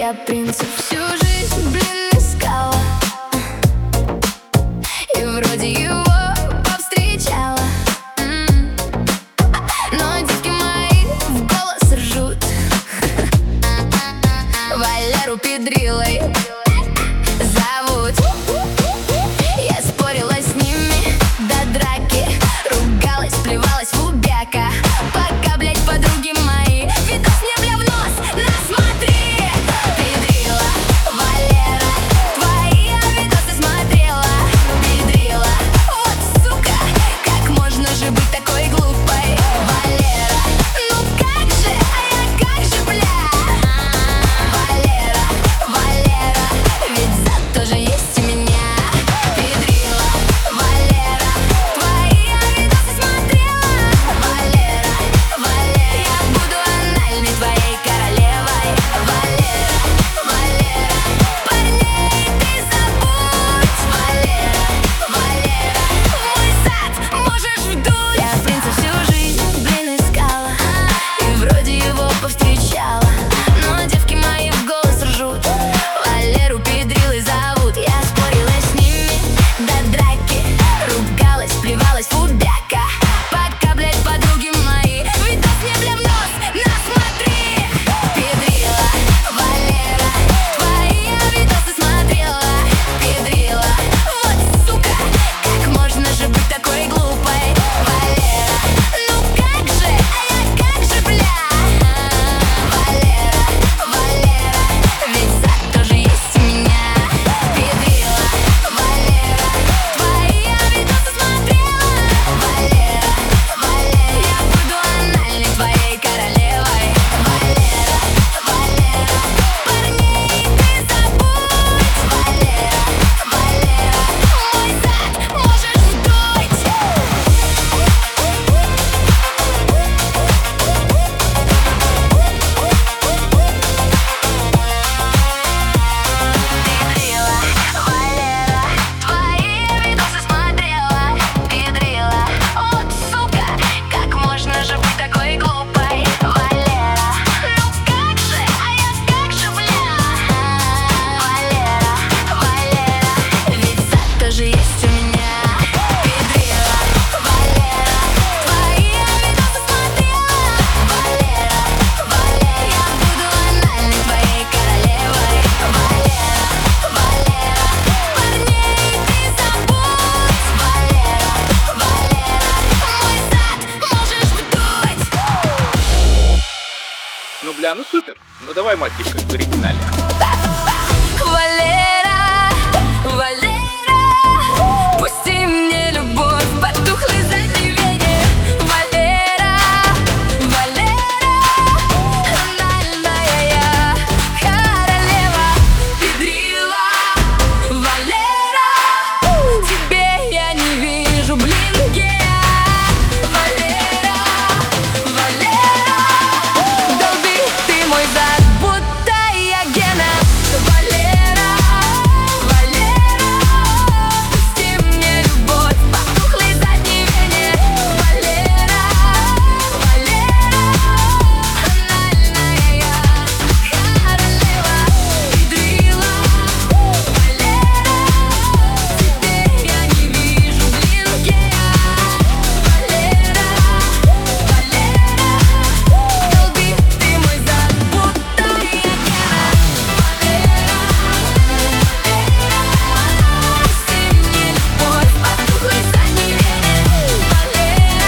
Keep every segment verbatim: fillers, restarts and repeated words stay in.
Я принца всю жизнь, блин, искала, и вроде его повстречала. Но девки мои в голос ржут. Валеру Педрилой зовут. Я спорила с ними до драки, ругалась, плевалась в убяка, пока, блять, подруги мои видос мне, бля, в нос. На, смотри, Педрила, Валера, твои я видосы смотрела. Педрила, вот сука, как можно же быть такой глупой? Валера, ну как же, а я как же, бля? Валера, Валера, ведь зад тоже есть у меня. Педрила, Валера, твои я видосы смотрела. Валера, Валера, я буду анальной твоей королевой. Валера, Валера, парней ты забудь. Валера, Валера, мой зад можешь вдуть. Я принца всю жизнь, блин, искала, и вроде его повстречала. Но девки мои в голос ржут. Валеру Педрилой зовут. Я спорила с ними до драки, ругалась, плевалась в убяка, пока, блять, подруги мои видос мне, бля, в нос. На, смотри, Педрила, Валера, твои я видосы смотрела. Педрила, вот сука, как можно же быть такой глупой? Валера, ну как же, а я как же, бля? Валера, Валера, ведь зад тоже есть у меня. Педрила, Валера, твои я видосы смотрела. Валера, Валера, я буду анальной твоей королевой. Валера, Валера, парней ты забудь. Валера, Валера, мой зад можешь вдуть. Педрила, Валера, твои видосы смотрела. Педрила, вот сука, как можно же быть такой глупой? Валера, ну как же, а я как же, бля? Валера, Валера, ведь зад тоже есть у меня. Педрила, Валера, твои я видосы смотрела. Валера, Валера, я буду анальной твоей королевой. Валера, Валера, парней ты забудь. Валера, Валера, мой зад можешь вдуть. Ну, бля, ну супер. Ну давай мотив как в оригинале. Валера, Валера, пусти мне любовь, потухлой задней вене. Валера, Валера, анальная я королева. Педрила, Валера, тебе я не вижу блинки. Валера, Валера, долби ты мой зад, будто я Гена. Валера, Валера, пусти мне любовь, потухлой задней вене. Валера, Валера, анальная я королева. Педрила, Валера, тебе я не вижу блинки. Валера, Валера, долби ты мой зад, будто я Гена. Валера, пусти мне любовь, потухлой задней вене. Валера,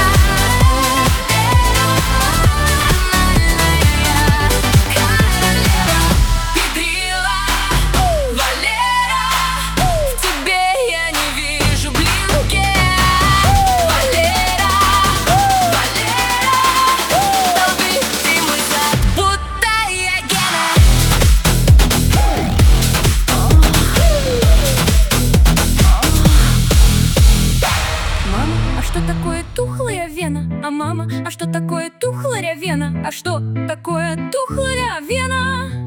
анальная я королева. Педрила, Валера, в тебе я не вижу блинки. Валера, Валера, долби ты мой зад, будто я Гена. Мама, а что такое тухлая вена? А мама, а что такое тухлая вена? А что такое тухлая вена?